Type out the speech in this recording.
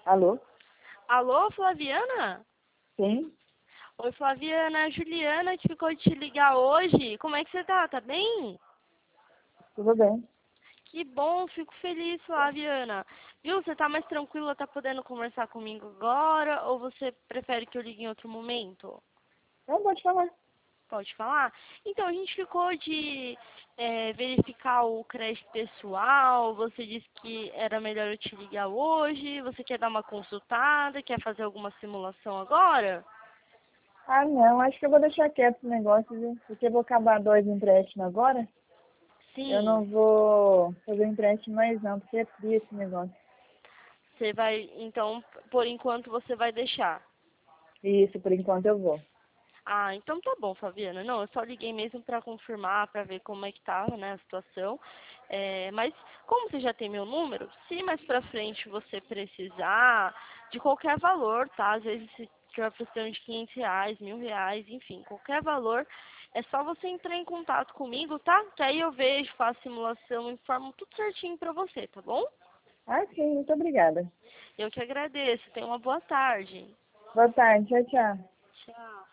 Alô? Alô, Flaviana? Sim? Oi, Flaviana, a Juliana que ficou de te ligar hoje. Como é que você tá? Tá bem? Tudo bem? Que bom, fico feliz, Flaviana. Viu, você tá mais tranquila, tá podendo conversar comigo agora? Ou você prefere que eu ligue em outro momento? Não, pode falar. Pode falar? Então, a gente ficou de verificar o crédito pessoal. Você disse que era melhor eu te ligar hoje. Você quer dar uma consultada? Quer fazer alguma simulação agora? Ah, não, acho que eu vou deixar quieto esse negócio, viu? Porque eu vou acabar 2 empréstimos agora. Eu Sim. não vou fazer empréstimo mais não, porque é frio esse negócio. Você vai, então, por enquanto você vai deixar. Isso, por enquanto eu vou. Ah, então tá bom, Fabiana. Não, eu só liguei mesmo pra confirmar, pra ver como é que tava, né, a situação. Mas como você já tem meu número, se mais pra frente você precisar de qualquer valor, tá? Às vezes se tiver precisando de R$ 500, R$ 1.000, enfim, qualquer valor, é só você entrar em contato comigo, tá? Que aí eu vejo, faço simulação, informo tudo certinho pra você, tá bom? Ah, sim, muito obrigada. Eu que agradeço. Tenha uma boa tarde. Boa tarde, tchau, tchau. Tchau.